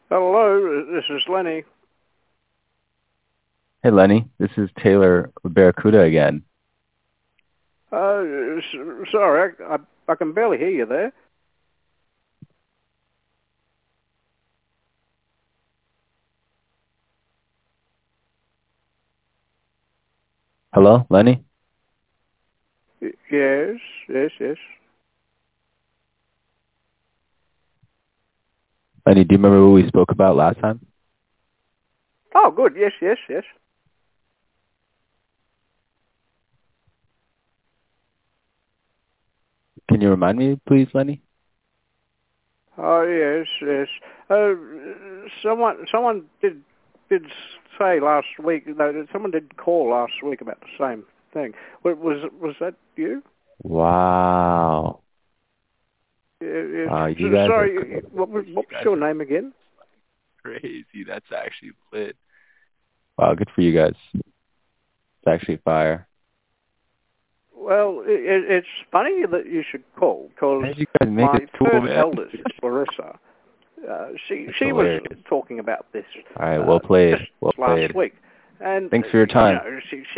Hello, this is Lenny. Hey Lenny, this is Taylor Barracuda again. Uh, Sorry, I can barely hear you there. Hello, Lenny? Yes, yes. Lenny, do you remember what we spoke about last time? Oh, good. Yes. Can you remind me, please, Lenny? Oh, yes. Uh, someone did say last week. No, someone did call last week about the same thing. Was that you? Wow. Yes. Wow, you guys are Sorry. What was your name again? crazy. That's actually lit. Wow, good for you guys. It's actually fire. Well, it's funny that you should call How because did you guys make my it cool, first man? eldest, Larissa, That's she was hilarious. talking about this All right, well played. just Well last played. week, and Thanks for your time. she